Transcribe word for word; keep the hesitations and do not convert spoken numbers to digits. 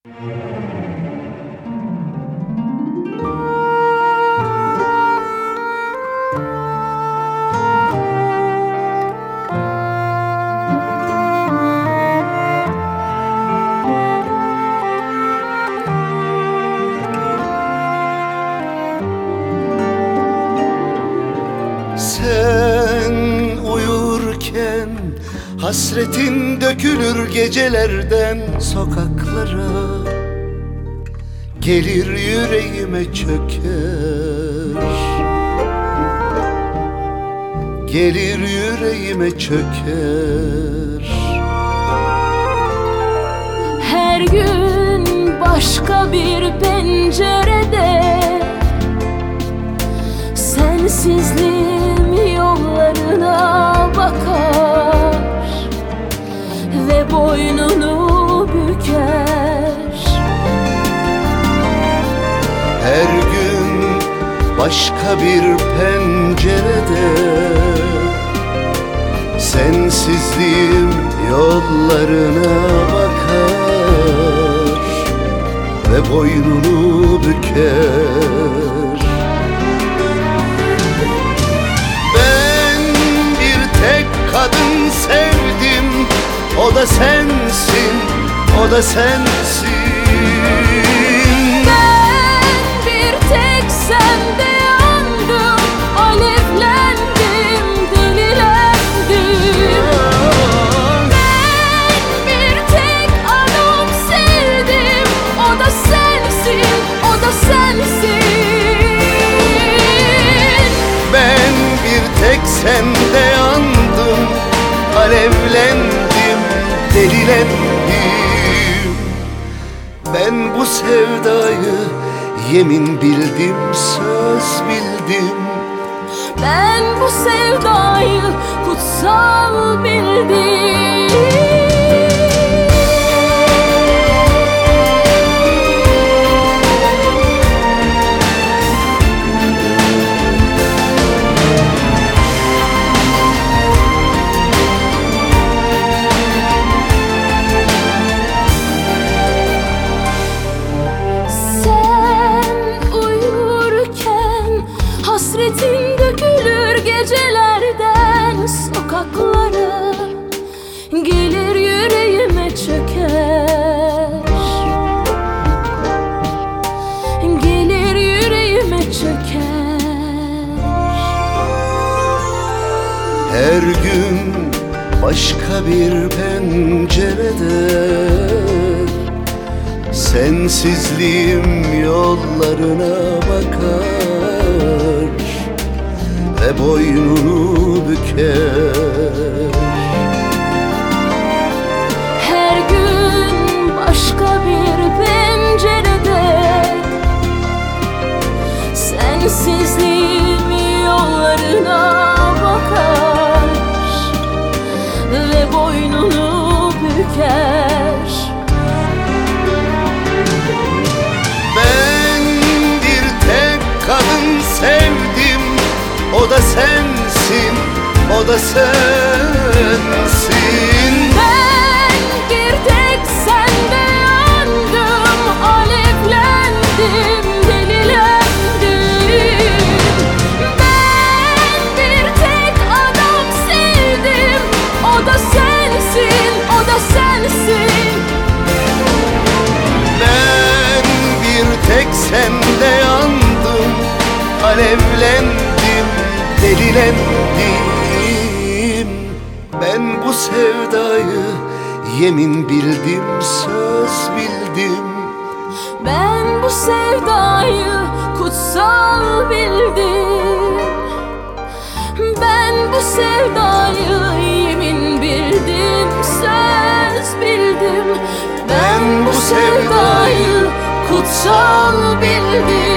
Sen uyurken hasretin dökülür gecelerden sokaklara. Gelir yüreğime çöker, gelir yüreğime çöker. Her gün başka bir pencerede sensizliğim yollarına bakar ve boynunu büker. Her gün başka bir pencerede sensizliğim yollarına bakar ve boynunu büker. Ben bir tek kadın sevdim, o da sensin, o da sensin. Sende yandım, alevlendim, delilendim. Ben bir tek adam sevdim, o da sensin, o da sensin. Ben bir tek sende yandım, alevlendim, delilendim. Ben bu sevdayı yemin bildim, söz bildim. Ben bu sevdayı kutsal bildim. Hasretin dökülür gecelerden sokaklara, gelir yüreğime çöker, gelir yüreğime çöker. Her gün başka bir pencerede sensizliğim yollarına bakar ve boynunu büker. Her gün başka bir pencerede sensizliğim yollarına bakar ve boynunu büker. Ben bir tek kadın sevdim, o da sensin, o da sensin. Ben bir tek sende yandım, alevlendim, delilendim. Ben bir tek adam sevdim, o da sensin, o da sensin. Ben bir tek sende yandım, alevlendim, delilendim. Ben bu sevdayı yemin bildim, söz bildim. Ben bu sevdayı kutsal bildim. Ben bu sevdayı yemin bildim, söz bildim. Ben bu sevdayı kutsal bildim.